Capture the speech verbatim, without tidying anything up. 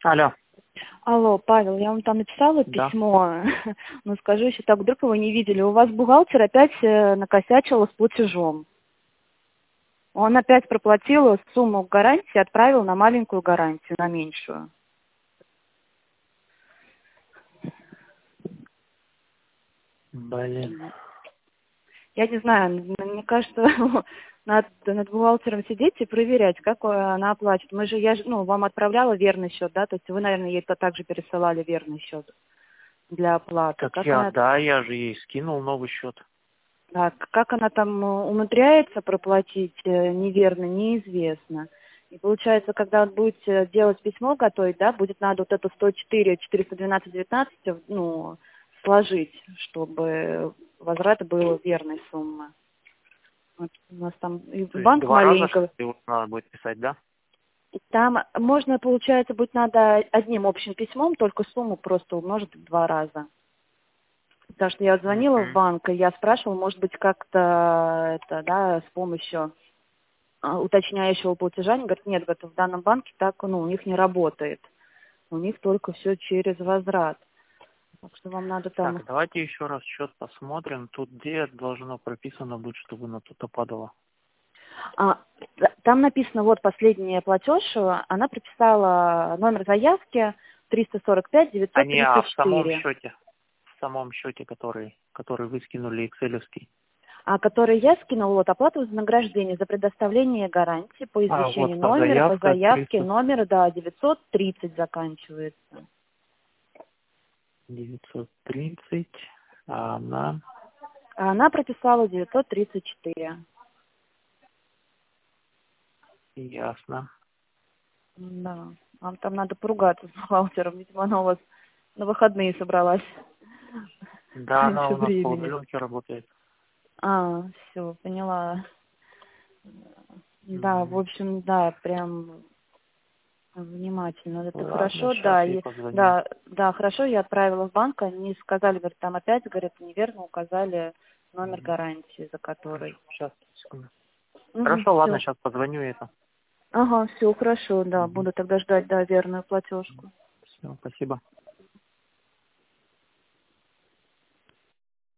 Алло. Алло, Павел, я вам там написала Да. письмо, но скажу еще так, вдруг вы не видели. У вас бухгалтер опять э, накосячил с платежом. Он опять проплатил сумму гарантии, отправил на маленькую гарантию, на меньшую. Блин. Я не знаю, мне кажется, надо над бухгалтером сидеть и проверять, как она оплачивает. Мы же, я же, ну, вам отправляла верный счет, да, то есть вы, наверное, ей также пересылали верный счет для оплаты. Так Как я, она, да, я же ей скинул новый счет. да, как она там умудряется проплатить э, неверно, неизвестно. И получается, когда он будет э, делать письмо готовить, да, будет надо вот это сто четыре, четыреста двенадцать, девятнадцать, ну, сложить, чтобы возврат был верной суммы. Вот у нас там и То есть банк два раза, что маленький. ли, вот надо будет писать, да? И там можно, получается, будет надо одним общим письмом, только сумму просто умножить в два раза. Потому что я звонила в Мгм. банк, и я спрашивала, может быть, как-то это, да, с помощью а, уточняющего платежа. Они говорят, нет, говорят, в данном банке так, ну, у них не работает. У них только все через возврат. Так что вам надо там... Так, давайте еще раз счет посмотрим. Тут где должно прописано быть, чтобы на туда падало? А, там написано, вот последний платеж, она прописала номер заявки триста сорок пять А девятьсот не, а тридцать в самом четыре. счете. В самом счете, который, который вы скинули, экселевский. А который я скинула, вот оплата вознаграждения за предоставление гарантии по А, вот извещению по номера, по заявка заявке триста номер, да, девятьсот тридцать заканчивается. девятьсот тридцать, а она... А она прописала девятьсот тридцать четыре. Ясно. Да, вам там надо поругаться с бухгалтером, видимо, она у вас на выходные собралась Да, она раньше у нас по времени. удаленке работает. А, все, поняла. Да, в Мгм. общем, да, прям внимательно. Это Ладно, хорошо, сейчас да, ей и, позвоню. да, да, хорошо, я отправила в банк, они сказали, говорят, там опять, говорят, неверно указали номер Мгм. гарантии, за Хорошо, который. сейчас, секунду. Угу, Хорошо, ладно, все. сейчас позвоню это. Ага, все, хорошо, да, Мгм. буду тогда ждать, да, верную платежку. Все, спасибо.